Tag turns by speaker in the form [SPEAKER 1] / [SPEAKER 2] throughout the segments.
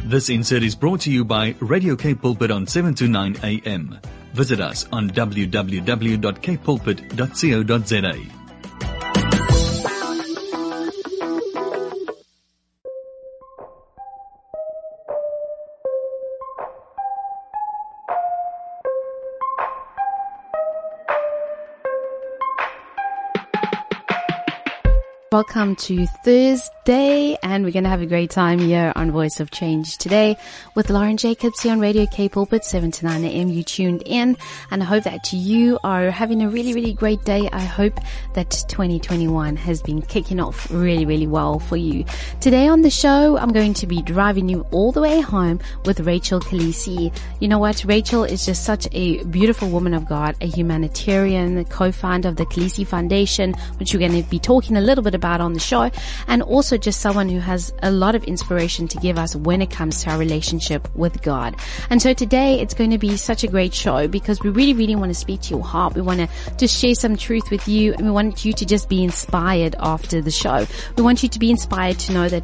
[SPEAKER 1] This insert is brought to you by Radio Cape Pulpit on 7 to 9 a.m. Visit us on www.capepulpit.co.za.
[SPEAKER 2] Welcome to Thursday, and we're going to have a great time here on Voice of Change today with Lauren Jacobs here on Radio Cape Pulpit, 7 to 9 a.m. You tuned in, and I hope that you are having a really, really great day. I hope that 2021 has been kicking off really, really well for you. Today on the show, I'm going to be driving you all the way home with Rachel Khaleesi. You know what? Rachel is just such a beautiful woman of God, a humanitarian, co-founder of the Khaleesi Foundation, which we're going to be talking a little bit about on the show, and also just someone who has a lot of inspiration to give us when it comes to our relationship with God. And so today it's going to be such a great show because we really, really want to speak to your heart. We want to just share some truth with you, and we want you to just be inspired after the show. We want you to be inspired to know that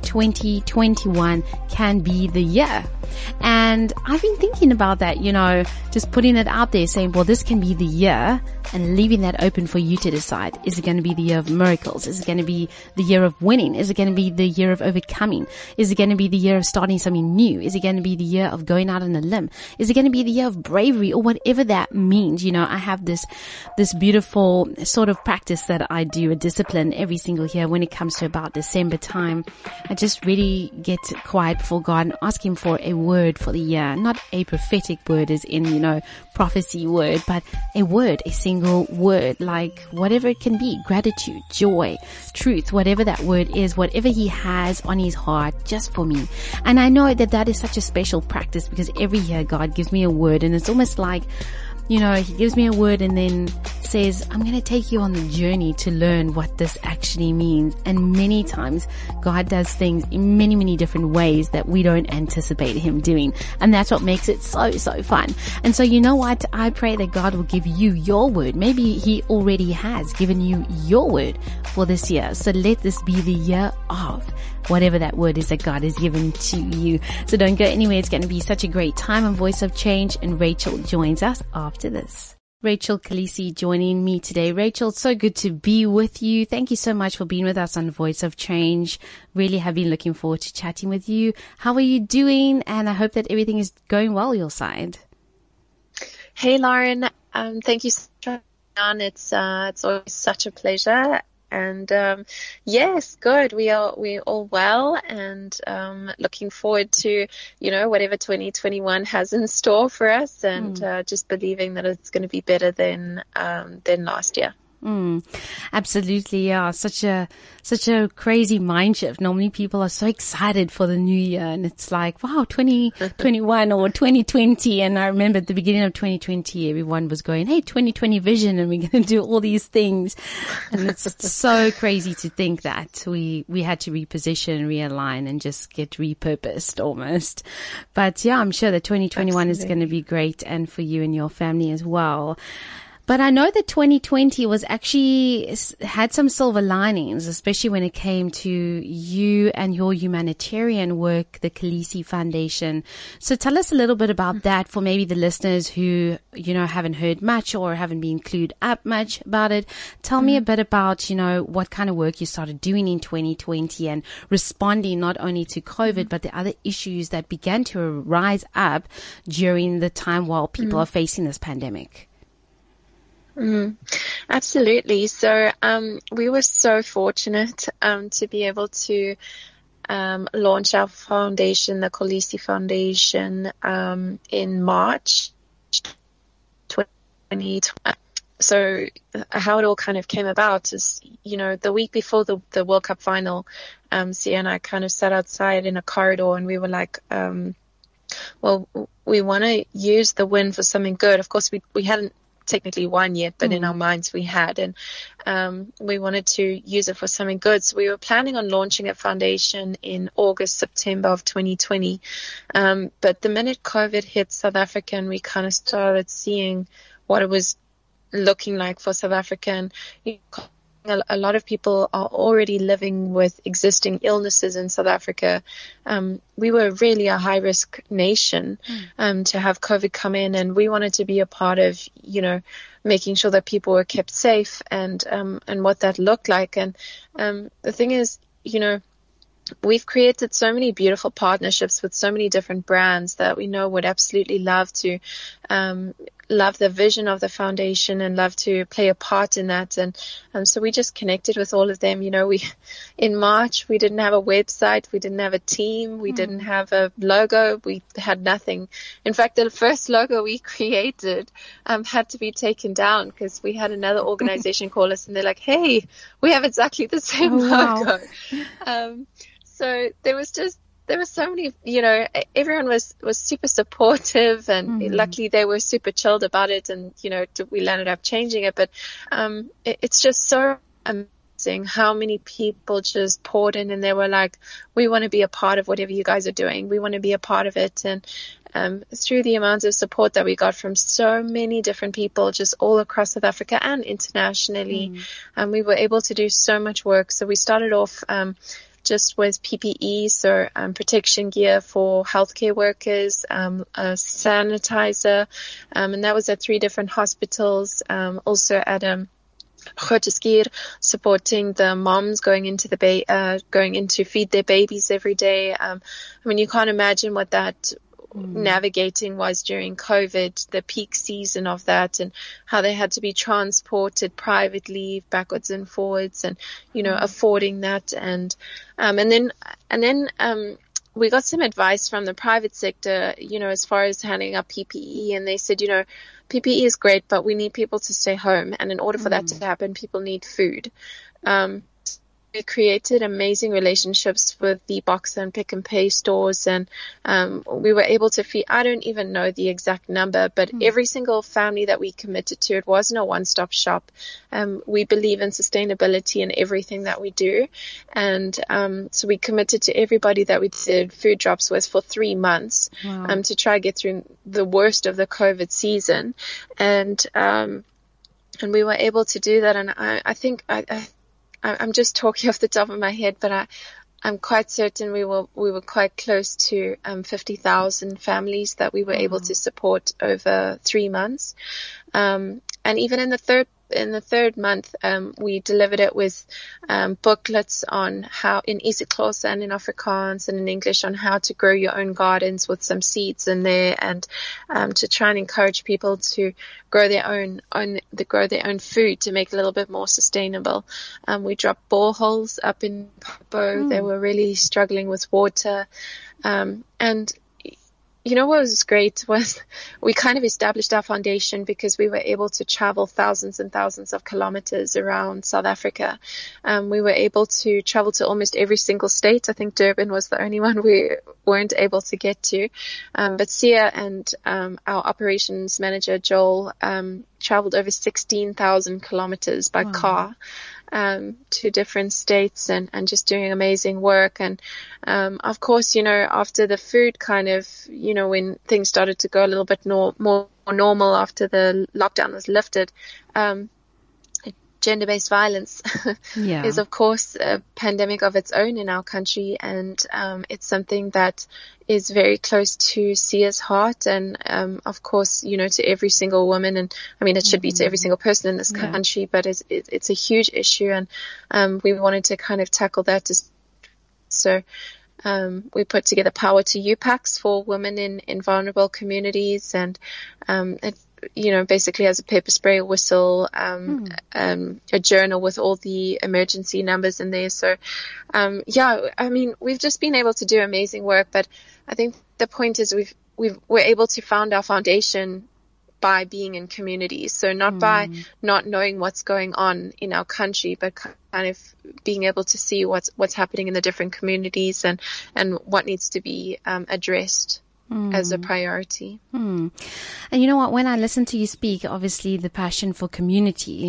[SPEAKER 2] 2021 can be the year. And I've been thinking about that, just putting it out there, saying, well, this can be the year, and leaving that open for you to decide. Is it going to be the year of miracles? Is it going to be the year of winning? Is it going to be the year of overcoming? Is it going to be the year of starting something new? Is it going to be the year of going out on a limb? Is it going to be the year of bravery, or whatever that means? I have this beautiful sort of practice that I do, a discipline every single year when it comes to about December time. I just really get quiet before God and ask Him for a word for the year, not a prophetic word as in, prophecy word, but a word, a single word, like whatever it can be, gratitude, joy, truth, whatever that word is, whatever He has on His heart just for me. And I know that is such a special practice because every year God gives me a word, and it's almost like, He gives me a word and then says, I'm going to take you on the journey to learn what this actually means. And many times God does things in many, many different ways that we don't anticipate Him doing. And that's what makes it so, so fun. And so you know what? I pray that God will give you your word. Maybe He already has given you your word for this year. So let this be the year of whatever that word is that God has given to you. So don't go anywhere. It's going to be such a great time on Voice of Change, and Rachel joins us after this. Rachel Khaleesi joining me today. Rachel, it's so good to be with you. Thank you so much for being with us on Voice of Change. Really have been looking forward to chatting with you. How are you doing? And I hope that everything is going well your side.
[SPEAKER 3] Hey, Lauren. Thank you so much. It's always such a pleasure. And yes, good. We're all well, and looking forward to whatever 2021 has in store for us, and just believing that it's going to be better than last year.
[SPEAKER 2] Absolutely, yeah. Such a crazy mind shift. Normally people are so excited for the new year, and it's like, wow, 2021 or 2020. And I remember at the beginning of 2020, everyone was going, hey, 2020 vision, and we're going to do all these things. And it's so crazy to think that we had to reposition, realign, and just get repurposed almost. But yeah, I'm sure that 2021 is going to be great, and for you and your family as well. But I know that 2020 had some silver linings, especially when it came to you and your humanitarian work, the Khaleesi Foundation. So tell us a little bit about that for maybe the listeners who, haven't heard much or haven't been clued up much about it. Tell me a bit about, what kind of work you started doing in 2020 and responding not only to COVID, but the other issues that began to rise up during the time while people are facing this pandemic.
[SPEAKER 3] Absolutely. So we were so fortunate to be able to launch our foundation, the Khaleesi Foundation, in March 2020. So how it all kind of came about is, the week before the World Cup final, Sia and I kind of sat outside in a corridor, and we were like, well, we want to use the win for something good. Of course, we hadn't technically won yet, but in our minds we had, and we wanted to use it for something good. So we were planning on launching a foundation in August, September of 2020. But the minute COVID hit South Africa, and we kind of started seeing what it was looking like for South Africa, and a lot of people are already living with existing illnesses in South Africa. We were really a high-risk nation to have COVID come in, and we wanted to be a part of, making sure that people were kept safe and what that looked like. And the thing is, we've created so many beautiful partnerships with so many different brands that we know would absolutely love to love the vision of the foundation and love to play a part in that. And so we just connected with all of them. In March, we didn't have a website. We didn't have a team. We didn't have a logo. We had nothing. In fact, the first logo we created had to be taken down because we had another organization call us and they're like, hey, we have exactly the same logo. So there was so many, everyone was super supportive, and luckily they were super chilled about it, and, we ended up changing it. But it's just so amazing how many people just poured in and they were like, we want to be a part of whatever you guys are doing. We want to be a part of it. And through the amounts of support that we got from so many different people just all across South Africa and internationally, we were able to do so much work. So we started off just with PPE, so protection gear for healthcare workers, a sanitizer, and that was at 3 different hospitals. Also at Grooteskier, supporting the moms going into feed their babies every day. You can't imagine what that navigating was during COVID, the peak season of that, and how they had to be transported privately backwards and forwards, and affording that, and then we got some advice from the private sector, as far as handing out PPE, and they said, PPE is great, but we need people to stay home, and in order for that to happen, people need food. We created amazing relationships with the Boxer and Pick and Pay stores, and we were able to feed, I don't even know the exact number, but every single family that we committed to, it wasn't a one-stop shop. We believe in sustainability in everything that we do, and so we committed to everybody that we did food drops with for 3 months.
[SPEAKER 2] Wow.
[SPEAKER 3] To try to get through the worst of the COVID season, and we were able to do that. And I think I'm just talking off the top of my head, but I'm quite certain we were quite close to 50,000 families that we were able to support over 3 months. And even in the third month, we delivered it with booklets on how, in isiXhosa and in Afrikaans and in English, on how to grow your own gardens with some seeds in there, and to try and encourage people to grow their own food to make it a little bit more sustainable. We dropped boreholes up in Popo. They were really struggling with water, and what was great was we kind of established our foundation because we were able to travel thousands and thousands of kilometers around South Africa. We were able to travel to almost every single state. I think Durban was the only one we weren't able to get to. But Sia and our operations manager, Joel, traveled over 16,000 kilometers by car. To different states and just doing amazing work. And of course, after the food kind of, when things started to go a little bit more normal after the lockdown was lifted, gender-based violence is, of course, a pandemic of its own in our country, and it's something that is very close to Sia's heart, and of course, to every single woman, and I mean, it should be to every single person in this country, but it's a huge issue, and we wanted to kind of tackle that. So we put together Power to You packs for women in vulnerable communities, and it basically has a pepper spray, a whistle, a journal with all the emergency numbers in there. So, we've just been able to do amazing work, but I think the point is we're able to found our foundation by being in communities. So not by not knowing what's going on in our country, but kind of being able to see what's happening in the different communities and what needs to be addressed as a priority.
[SPEAKER 2] And you know what, when I listen to you speak, obviously the passion for community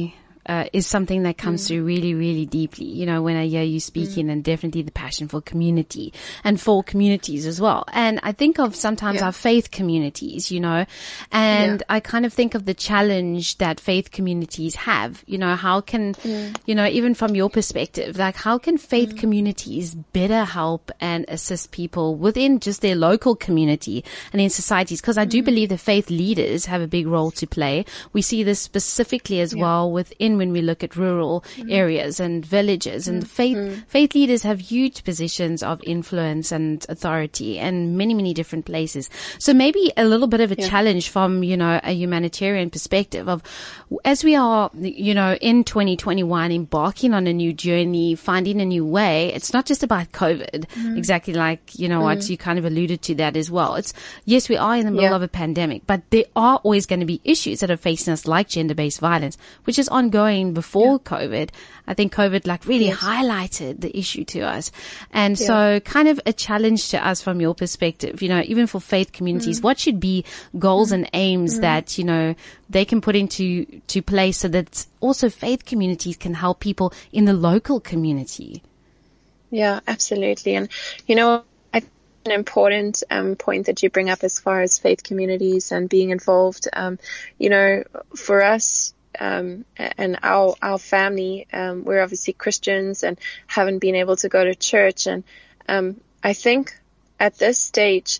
[SPEAKER 2] is something that comes through really, really deeply, you know, when I hear you speaking, and definitely the passion for community and for communities as well. And I think of sometimes our faith communities, you know, and I kind of think of the challenge that faith communities have, you know, how can, you know, even from your perspective, like how can faith communities better help and assist people within just their local community and in societies? Because I do believe the faith leaders have a big role to play. We see this specifically as well within when we look at rural areas and villages, and faith leaders have huge positions of influence and authority in many, many different places. So maybe a little bit of a challenge from, you know, a humanitarian perspective of, as we are, you know, in 2021 embarking on a new journey, finding a new way. It's not just about COVID, exactly like, you know, what you kind of alluded to that as well. It's, yes, we are in the middle of a pandemic, but there are always going to be issues that are facing us, like gender-based violence, which is ongoing before COVID. I think COVID like really highlighted the issue to us. And so kind of a challenge to us from your perspective, you know, even for faith communities, what should be goals and aims that, you know, they can put into place so that also faith communities can help people in the local community?
[SPEAKER 3] Yeah, absolutely. And, you know, I think an important point that you bring up as far as faith communities and being involved, you know, for us, and our family, we're obviously Christians and haven't been able to go to church. And I think at this stage,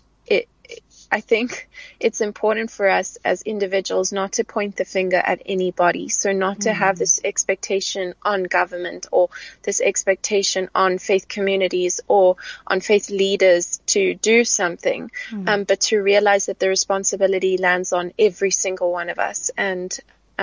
[SPEAKER 3] I think it's important for us as individuals not to point the finger at anybody. So not to have this expectation on government or this expectation on faith communities or on faith leaders to do something, but to realize that the responsibility lands on every single one of us. And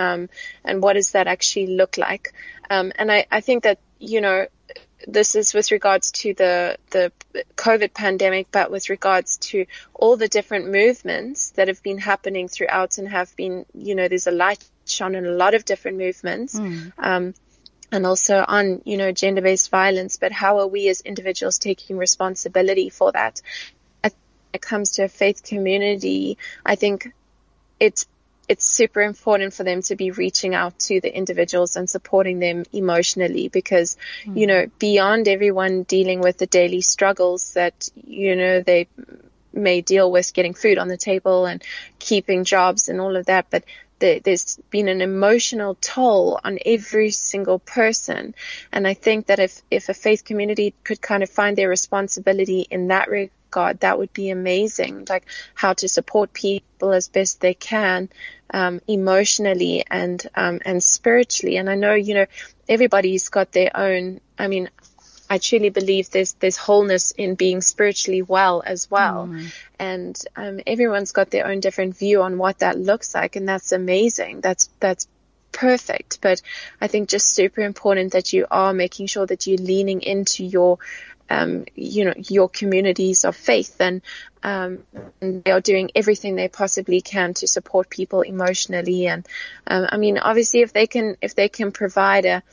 [SPEAKER 3] what does that actually look like? And I think that, you know, this is with regards to the COVID pandemic, but with regards to all the different movements that have been happening throughout and have been, you know, there's a light shone on a lot of different movements, and also on, you know, gender-based violence. But how are we as individuals taking responsibility for that? When it comes to a faith community, I think it's super important for them to be reaching out to the individuals and supporting them emotionally, because, you know, beyond everyone dealing with the daily struggles that, you know, they may deal with, getting food on the table and keeping jobs and all of that, but there's been an emotional toll on every single person. And I think that if a faith community could kind of find their responsibility in that regard, that would be amazing, like how to support people as best they can, emotionally and spiritually. And I know, you know, everybody's got their own, I mean, I truly believe there's wholeness in being spiritually well as well. And everyone's got their own different view on what that looks like, and that's amazing. That's perfect. But I think just super important that you are making sure that you're leaning into your you know, your communities of faith, and they are doing everything they possibly can to support people emotionally. And I mean, obviously, if they can provide a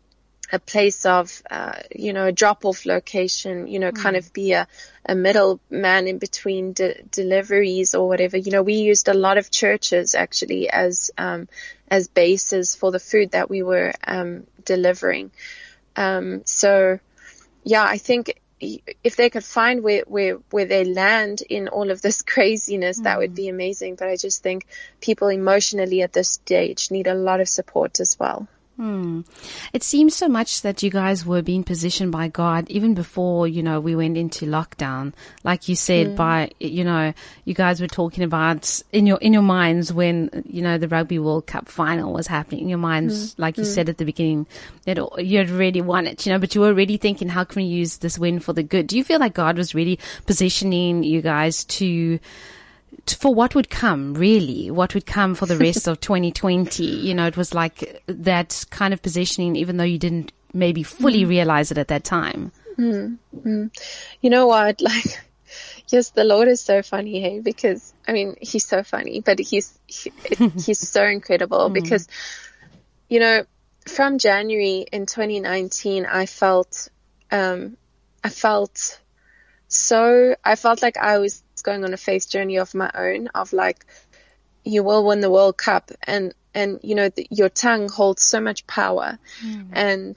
[SPEAKER 3] place of, you know, a drop-off location, you know, kind of be a middleman in between deliveries or whatever. You know, we used a lot of churches actually as bases for the food that we were delivering. So yeah, I think if they could find where they land in all of this craziness, that would be amazing. But I just think people emotionally at this stage need a lot of support as well.
[SPEAKER 2] It seems so much that you guys were being positioned by God even before, you know, we went into lockdown. Like you said, by, you know, you guys were talking about in your minds when, you know, the Rugby World Cup final was happening, in your minds, like you said at the beginning, that you had already won it, you know, but you were already thinking, how can we use this win for the good? Do you feel like God was really positioning you guys for what would come, really, what would come for the rest of 2020? You know, it was like that kind of positioning, even though you didn't maybe fully realize it at that time.
[SPEAKER 3] You know what? Like, yes, the Lord is so funny, hey, because, I mean, he's so funny, but he's so incredible because, you know, from January in 2019, I felt like I was going on a faith journey of my own, of like you will win the World Cup. And you know, your tongue holds so much power. And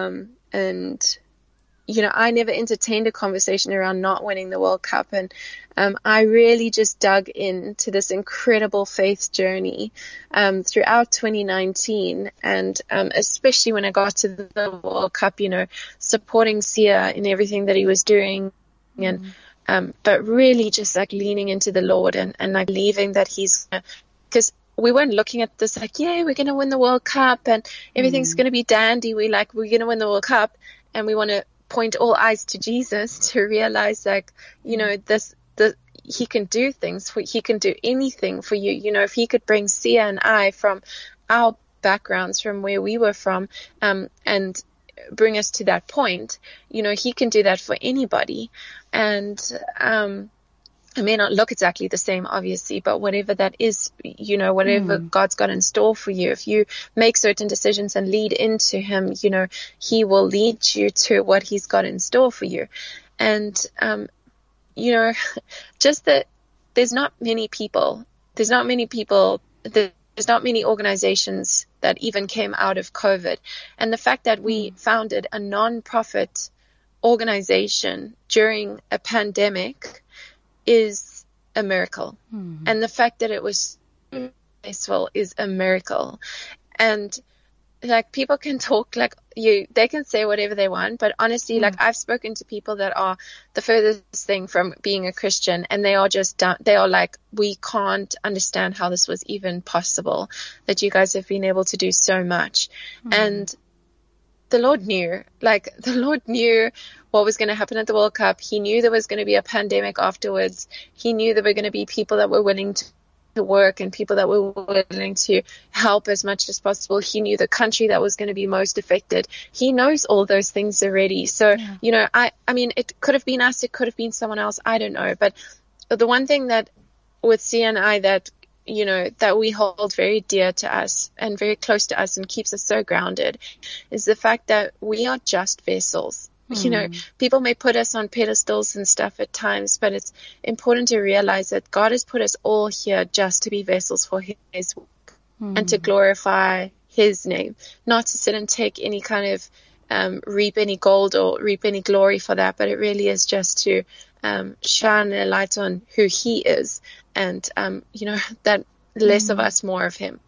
[SPEAKER 3] you know, I never entertained a conversation around not winning the World Cup. And I really just dug into this incredible faith journey throughout 2019. And especially when I got to the World Cup, you know, supporting Sia in everything that he was doing. And but really just like leaning into the Lord and like believing that he's, because we weren't looking at this like, yeah, we're going to win the World Cup and everything's going to be dandy. We're going to win the World Cup, and we want to point all eyes to Jesus to realize, like, you know, he can do things he can do anything for you. You know, if he could bring Sia and I from our backgrounds, from where we were from, and bring us to that point, you know, he can do that for anybody. And it may not look exactly the same, obviously, but whatever that is, you know, whatever God's got in store for you, if you make certain decisions and lead into him, you know, he will lead you to what he's got in store for you. And, you know, just that there's not many organizations that even came out of COVID. And the fact that we founded a non-profit organization during a pandemic is a miracle. And the fact that it was successful is a miracle. And like, people can talk like they can say whatever they want, but honestly, like, I've spoken to people that are the furthest thing from being a Christian, and they are just they are like, we can't understand how this was even possible, that you guys have been able to do so much. And the Lord knew what was going to happen at the World Cup. He knew there was going to be a pandemic afterwards. He knew there were going to be people that were willing to work and people that were willing to help as much as possible. He knew the country that was going to be most affected. He knows all those things already. So, you know, I mean, it could have been us, it could have been someone else, I don't know. But the one thing that with Sia and I that, you know, that we hold very dear to us and very close to us and keeps us so grounded is the fact that we are just vessels. You know, people may put us on pedestals and stuff at times, but it's important to realize that God has put us all here just to be vessels for his work and to glorify his name, not to sit and take any kind of reap any gold or reap any glory for that, but it really is just to shine a light on who he is, and you know, that less of us, more of him.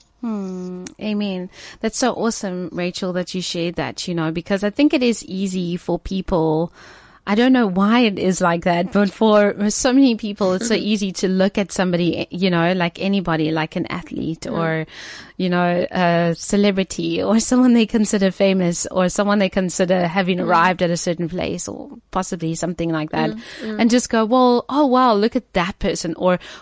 [SPEAKER 2] Amen. That's so awesome, Rachel, that you shared that, you know, because I think it is easy for people. I don't know why it is like that, but for so many people, it's so easy to look at somebody, you know, like anybody, like an athlete or, you know, a celebrity or someone they consider famous or someone they consider having arrived at a certain place or possibly something like that, and just go, well, oh, wow, look at that person.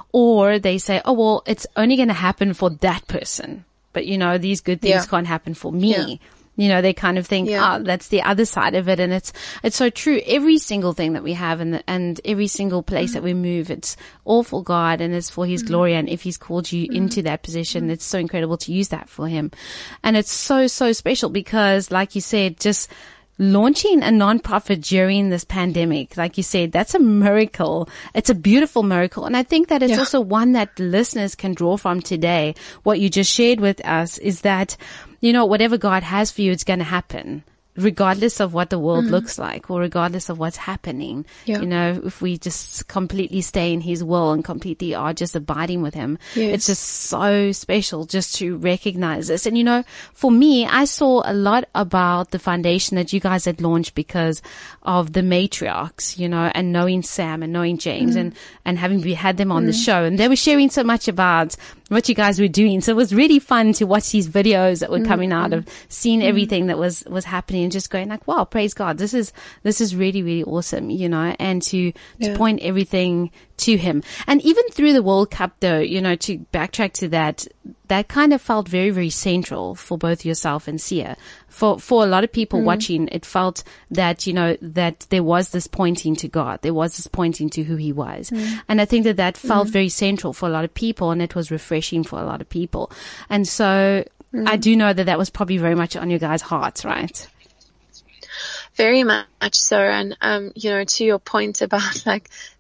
[SPEAKER 2] Or they say, oh, well, it's only going to happen for that person. But, you know, these good things can't happen for me. Yeah. You know, they kind of think, that's the other side of it. And it's so true. Every single thing that we have and every single place that we move, it's all for God and it's for his glory. And if he's called you into that position, it's so incredible to use that for him. And it's so, so special because, like you said, just launching a nonprofit during this pandemic, like you said, that's a miracle. It's a beautiful miracle. And I think that it's also one that listeners can draw from today. What you just shared with us is that, you know, whatever God has for you, it's going to happen, regardless of what the world looks like or regardless of what's happening. You know, if we just completely stay in his will and completely are just abiding with him, it's just so special just to recognize this. And, you know, for me, I saw a lot about the foundation that you guys had launched because of the matriarchs, you know, and knowing Sam and knowing James and having had them on the show. And they were sharing so much about what you guys were doing. So it was really fun to watch these videos that were coming out of seeing everything that was happening and just going like, wow, praise God. This is really, really awesome, you know, and to point everything to him. And even through the World Cup though, you know, to backtrack to that kind of felt very, very central for both yourself and Sia. For a lot of people watching, it felt that, you know, that there was this pointing to God. There was this pointing to who he was. And I think that felt very central for a lot of people, and it was refreshing for a lot of people. And so I do know that was probably very much on your guys' hearts, right?
[SPEAKER 3] Very much so. And, you know, to your point about like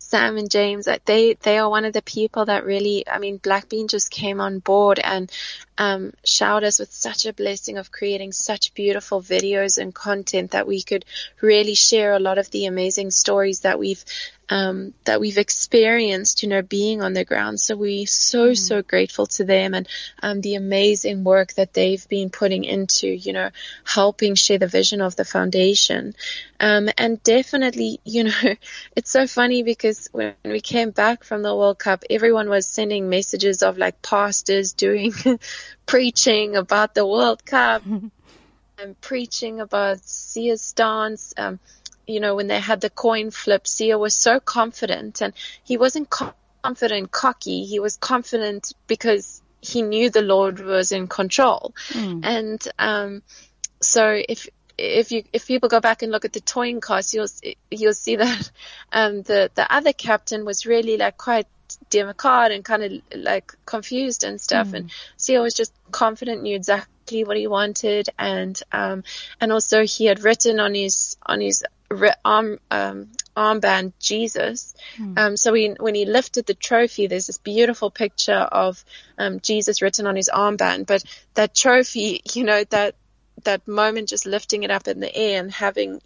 [SPEAKER 3] Sam and James, they are one of the people that really, I mean, Black Bean just came on board and showered us with such a blessing of creating such beautiful videos and content that we could really share a lot of the amazing stories that we've experienced, being on the ground. So we're so grateful to them and the amazing work that they've been putting into, helping share the vision of the foundation. And definitely, it's so funny because when we came back from the World Cup, everyone was sending messages of like pastors doing preaching about the World Cup and preaching about Sia's stance. When they had the coin flip, Sia was so confident, and he wasn't confident, cocky. He was confident because he knew the Lord was in control. And so if people go back and look at the toying cast, you'll see that the other captain was really like quite democrat and kind of like confused and stuff, and Sia was just confident, knew exactly what he wanted, and also he had written on his armband Jesus. So when he lifted the trophy, there's this beautiful picture of Jesus written on his armband, but that trophy, that moment, just lifting it up in the air and having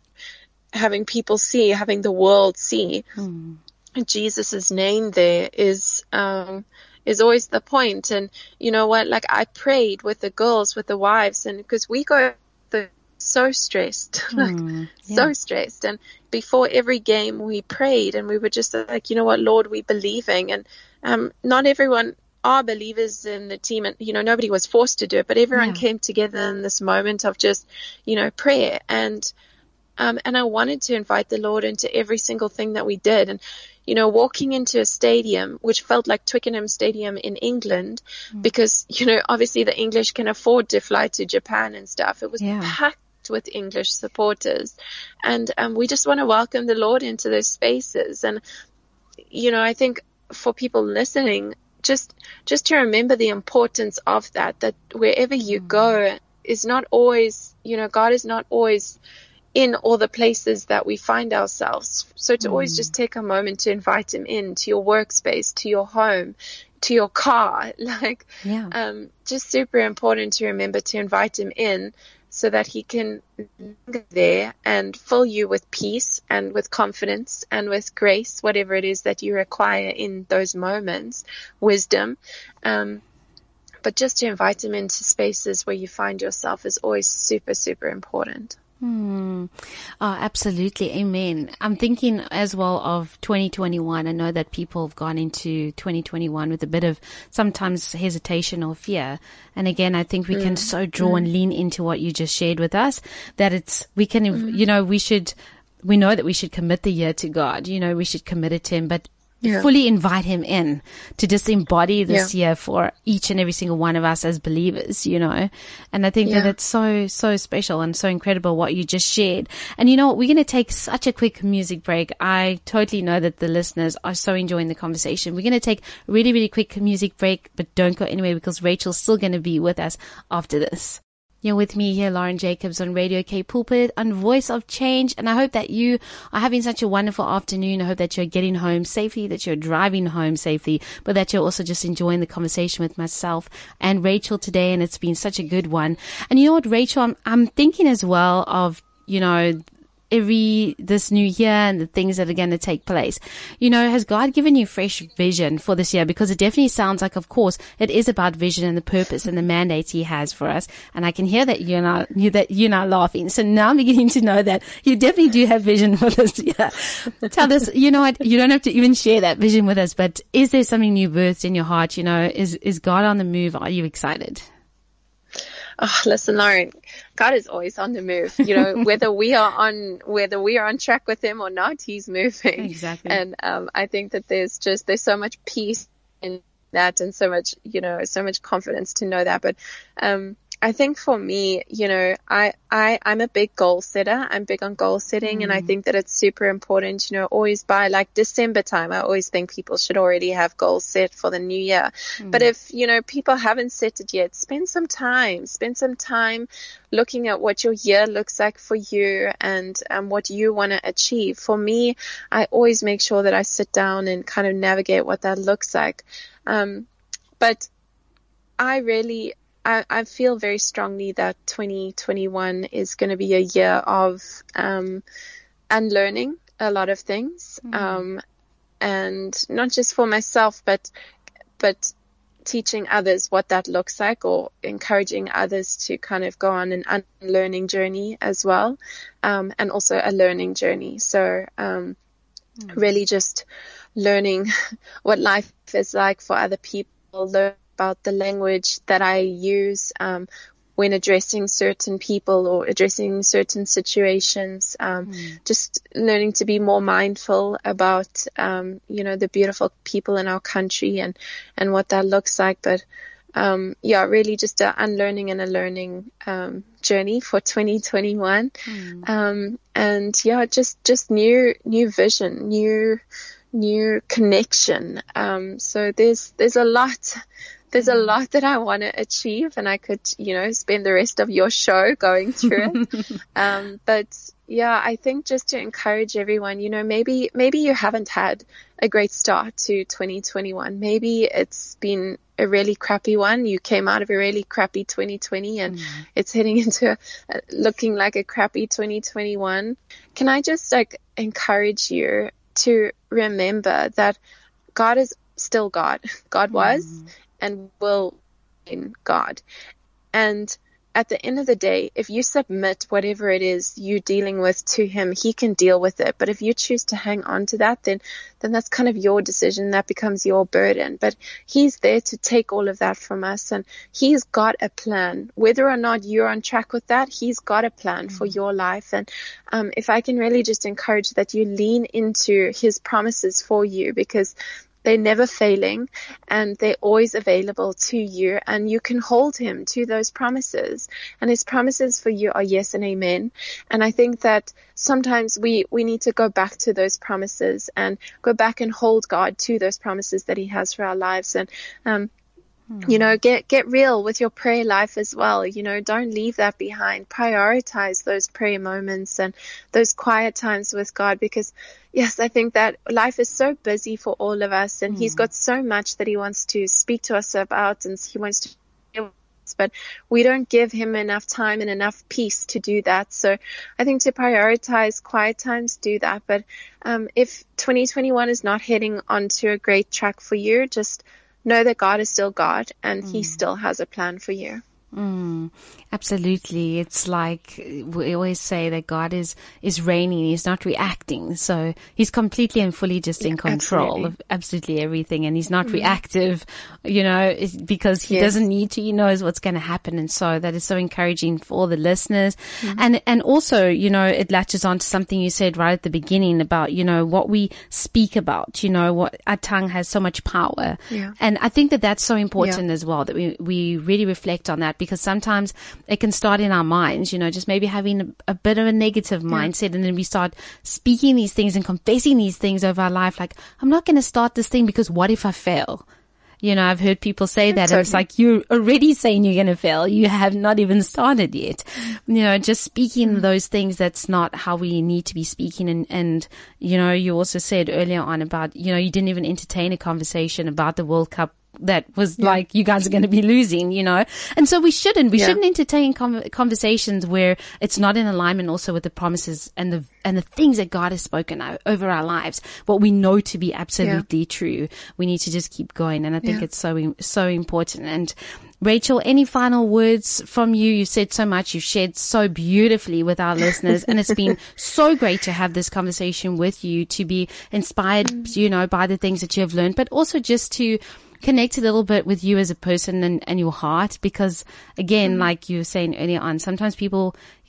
[SPEAKER 3] people see, having the world see Jesus's name there is always the point. And you know what, like I prayed with the girls, with the wives, and because we go so stressed, so stressed. And before every game we prayed and we were just like, you know what, Lord, we're believing. And not everyone are believers in the team, and nobody was forced to do it, but everyone came together in this moment of just prayer. And I wanted to invite the Lord into every single thing that we did. And walking into a stadium which felt like Twickenham Stadium in England, because obviously the English can afford to fly to Japan and stuff, it was packed with English supporters, and we just want to welcome the Lord into those spaces. And I think for people listening, just to remember the importance of that wherever you go is not always, God is not always in all the places that we find ourselves. So to always just take a moment to invite him into your workspace, to your home, to your car, just super important to remember to invite him in, so that he can linger there and fill you with peace and with confidence and with grace, whatever it is that you require in those moments, wisdom. But just to invite him into spaces where you find yourself is always super, super important.
[SPEAKER 2] Oh, absolutely. Amen. I'm thinking as well of 2021. I know that people have gone into 2021 with a bit of sometimes hesitation or fear. And again, I think we can so draw and lean into what you just shared with us, that we know that we should commit the year to God. We should commit it to him, but fully invite him in to just embody this year for each and every single one of us as believers, And I think that it's so, so special and so incredible what you just shared. And you know what? We're going to take such a quick music break. I totally know that the listeners are so enjoying the conversation. We're going to take a really, really quick music break, but don't go anywhere because Rachel's still going to be with us after this. You're with me here, Lauren Jacobs, on Radio K Pulpit, on Voice of Change. And I hope that you are having such a wonderful afternoon. I hope that you're getting home safely, that you're driving home safely, but that you're also just enjoying the conversation with myself and Rachel today. And it's been such a good one. And you know what, Rachel, I'm thinking as well of, this new year and the things that are going to take place. Has God given you fresh vision for this year? Because it definitely sounds like, of course, it is about vision and the purpose and the mandates he has for us. And I can hear that you're not laughing. So now I'm beginning to know that you definitely do have vision for this year. Tell us, you don't have to even share that vision with us, but is there something new birthed in your heart? Is God on the move? Are you excited?
[SPEAKER 3] Oh, listen, Lauren, God is always on the move. Whether we are on track with him or not, he's moving.
[SPEAKER 2] Exactly.
[SPEAKER 3] And I think that there's so much peace in that, and so much confidence to know that. But I think for me, I'm a big goal setter. I'm big on goal setting, and I think that it's super important, always by like December time, I always think people should already have goals set for the new year. But if, people haven't set it yet, spend some time looking at what your year looks like for you and what you want to achieve. For me, I always make sure that I sit down and kind of navigate what that looks like. But I feel very strongly that 2021 is going to be a year of unlearning a lot of things, and not just for myself, but teaching others what that looks like, or encouraging others to kind of go on an unlearning journey as well, and also a learning journey. So really just learning what life is like for other people, learn about the language that I use when addressing certain people or addressing certain situations, just learning to be more mindful about, the beautiful people in our country and what that looks like. But, really just an unlearning and a learning journey for 2021. Just new vision, new connection. So there's a lot. There's a lot that I want to achieve, and I could, spend the rest of your show going through it. But I think just to encourage everyone, maybe you haven't had a great start to 2021. Maybe it's been a really crappy one. You came out of a really crappy 2020 and it's heading into looking like a crappy 2021. Can I just encourage you to remember that God is still God. God was and will in God. And at the end of the day, if you submit whatever it is you're dealing with to him, he can deal with it. But if you choose to hang on to that, then that's kind of your decision. That becomes your burden. But he's there to take all of that from us, and he's got a plan. Whether or not you're on track with that, he's got a plan for your life. And if I can really just encourage that you lean into his promises for you, because they're never failing and they're always available to you, and you can hold him to those promises, and his promises for you are yes and amen. And I think that sometimes we need to go back to those promises and go back and hold God to those promises that he has for our lives. And get real with your prayer life as well. Don't leave that behind. Prioritize those prayer moments and those quiet times with God, because yes, I think that life is so busy for all of us, and he's got so much that he wants to speak to us about, and he wants to share with us, but we don't give him enough time and enough peace to do that. So I think to prioritize quiet times, do that. But if 2021 is not heading onto a great track for you, just know that God is still God, and he still has a plan for you.
[SPEAKER 2] Absolutely. It's like we always say that God is reigning. He's not reacting. So he's completely and fully just in control of absolutely everything. And he's not reactive, because he doesn't need to. He knows what's going to happen. And so that is so encouraging for all the listeners. And also, it latches on to something you said right at the beginning about, what we speak about, what our tongue has so much power. Yeah. And I think that that's so important as well, that we really reflect on that. Because sometimes it can start in our minds, just maybe having a bit of a negative mindset, and then we start speaking these things and confessing these things over our life. Like, I'm not going to start this thing because what if I fail? I've heard people say that. And it's like, you're already saying you're going to fail. You have not even started yet. Just speaking those things, that's not how we need to be speaking. And you also said earlier on about, you didn't even entertain a conversation about the World Cup that was like, you guys are going to be losing, and so we shouldn't entertain conversations where it's not in alignment also with the promises and the things that God has spoken over our lives, what we know to be absolutely true. We need to just keep going. And I think it's so important. And Rachel, any final words from you? You said so much. You shared so beautifully with our listeners, and it's been so great to have this conversation with you, to be inspired, by the things that you have learned, but also just to connect a little bit with you as a person and your heart, because again, like you were saying earlier on, sometimes people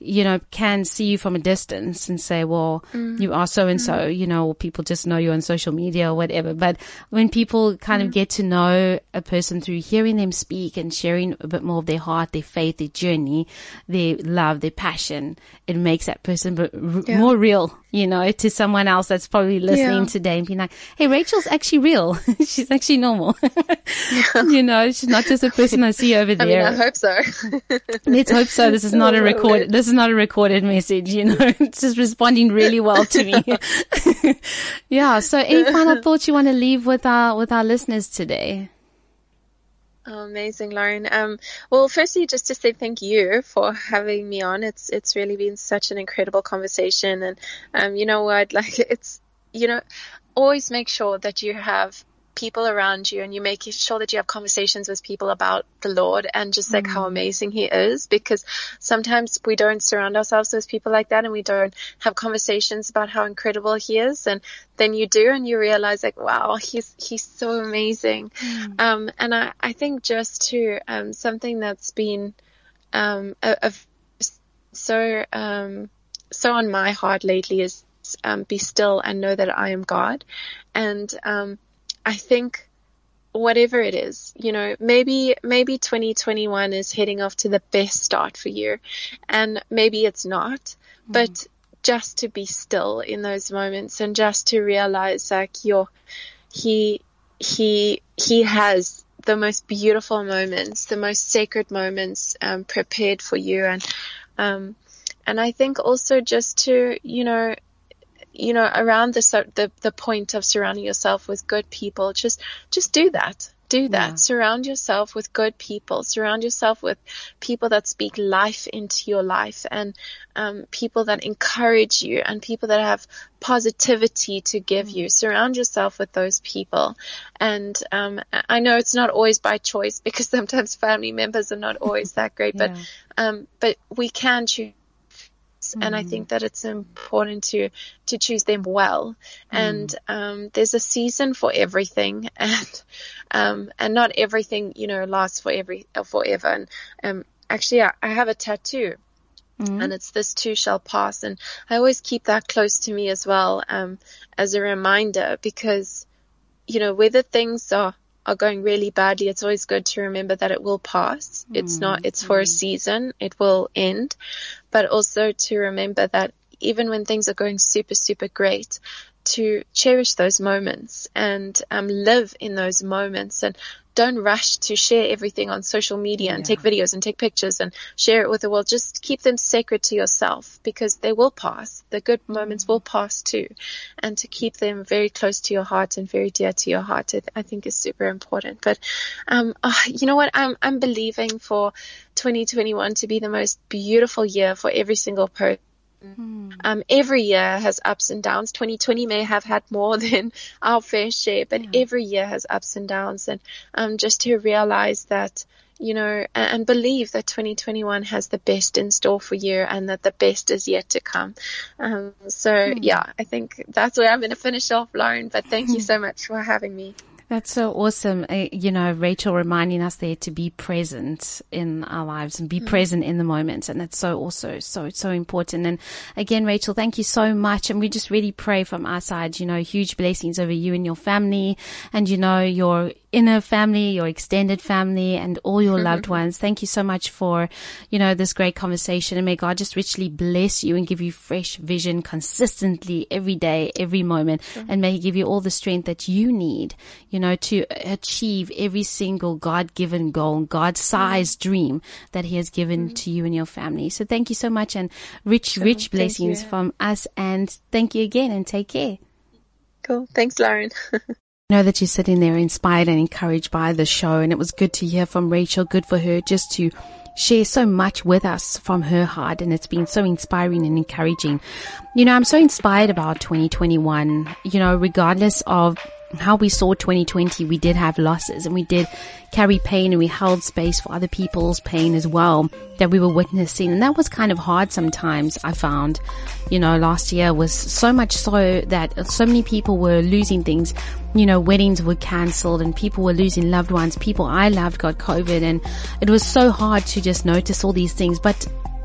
[SPEAKER 2] can see you from a distance and say, well, you are so and so, or people just know you on social media or whatever. But when people kind of get to know a person through hearing them speak and sharing a bit more of their heart, their faith, their journey, their love, their passion, it makes that person more real, to someone else that's probably listening today and being like, hey, Rachel's actually real. She's actually normal. She's not just a person I see over there.
[SPEAKER 3] I hope so.
[SPEAKER 2] Let's hope so. This is not a recorded message, It's just responding really well to me. Yeah. So any final thoughts you want to leave with our listeners today?
[SPEAKER 3] Oh, amazing, Lauren. Well, firstly, just to say thank you for having me on. It's really been such an incredible conversation. And, you know what, always make sure that you have people around you and you make sure that you have conversations with people about the Lord and just like how amazing he is, because sometimes we don't surround ourselves with people like that and we don't have conversations about how incredible he is, and then you do and you realize like, wow, he's so amazing. And I think just to something that's been so on my heart lately is be still and know that I am God. And I think whatever it is, maybe 2021 is heading off to the best start for you, and maybe it's not, but just to be still in those moments and just to realize like he has the most beautiful moments, the most sacred moments prepared for you. And I think also just to, around the point of surrounding yourself with good people, just do that. Yeah. Surround yourself with good people. Surround yourself with people that speak life into your life, and people that encourage you, and people that have positivity to give you. Surround yourself with those people. And I know it's not always by choice, because sometimes family members are not always that great, but we can choose. And I think that it's important to choose them well. And there's a season for everything, and not everything lasts forever. And actually, I have a tattoo, and it's "This too shall pass," and I always keep that close to me as well, as a reminder, because whether things are going really badly, it's always good to remember that it will pass. It's for a season, it will end. But also to remember that even when things are going super, super great, to cherish those moments and live in those moments, and don't rush to share everything on social media and take videos and take pictures and share it with the world. Just keep them sacred to yourself, because they will pass. The good moments will pass too. And to keep them very close to your heart and very dear to your heart, I think is super important. But you know what? I'm believing for 2021 to be the most beautiful year for every single person. Every year has ups and downs. 2020 may have had more than our fair share, but every year has ups and downs. And just to realize that, and believe that 2021 has the best in store for you, and that the best is yet to come. I think that's where I'm going to finish off, Lauren, but thank you so much for having me.
[SPEAKER 2] That's so awesome. Rachel reminding us there to be present in our lives and be present in the moments. And that's so also so important. And again, Rachel, thank you so much. And we just really pray from our side, huge blessings over you and your family, and, your inner family, your extended family, and all your loved ones. Thank you so much for, this great conversation, and may God just richly bless you and give you fresh vision consistently every day, every moment, and may he give you all the strength that you need, to achieve every single God-given goal, God-sized dream that he has given to you and your family. So thank you so much, and rich blessings from us, and thank you again, and take care.
[SPEAKER 3] Cool. Thanks, Lauren.
[SPEAKER 2] Know that you're sitting there inspired and encouraged by the show, and it was good to hear from Rachel. Good for her just to share so much with us from her heart, and it's been so inspiring and encouraging. I'm so inspired about 2021, regardless of how we saw 2020, we did have losses, and we did carry pain, and we held space for other people's pain as well that we were witnessing. And that was kind of hard sometimes, I found. Last year was so much so that so many people were losing things. Weddings were cancelled, and people were losing loved ones. People I loved got COVID, and it was so hard to just notice all these things. But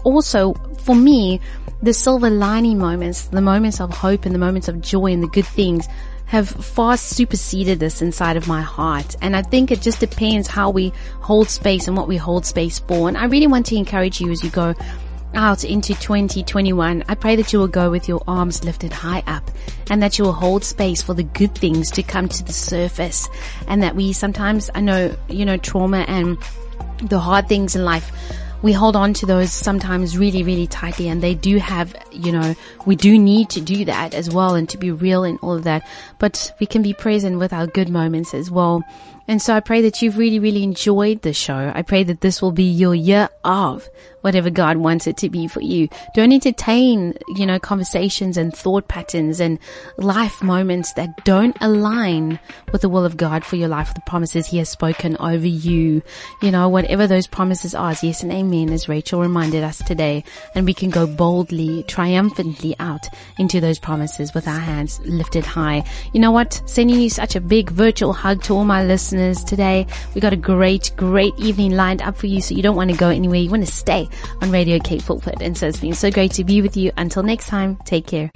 [SPEAKER 2] also, for me, the silver lining moments, the moments of hope and the moments of joy and the good things have far superseded this inside of my heart. And I think it just depends how we hold space and what we hold space for. And I really want to encourage you as you go out into 2021. I pray that you will go with your arms lifted high up, and that you will hold space for the good things to come to the surface. And that we sometimes, I know, trauma and the hard things in life, we hold on to those sometimes really, really tightly, and they do have, we do need to do that as well and to be real in all of that. But we can be present with our good moments as well. And so I pray that you've really, really enjoyed the show. I pray that this will be your year of whatever God wants it to be for you. Don't entertain, conversations and thought patterns and life moments that don't align with the will of God for your life, the promises He has spoken over you. Whatever those promises are, yes and amen, as Rachel reminded us today. And we can go boldly, triumphantly out into those promises with our hands lifted high. You know what? Sending you such a big virtual hug to all my listeners today. We got a great, great evening lined up for you, so you don't want to go anywhere. You want to stay on Radio Cape Pulpit. And so it's been so great to be with you. Until next time, take care.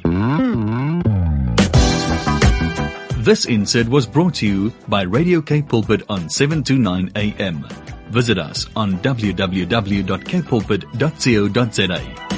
[SPEAKER 1] This insert was brought to you by Radio Cape Pulpit on 729 AM. Visit us on www.capepulpit.co.za.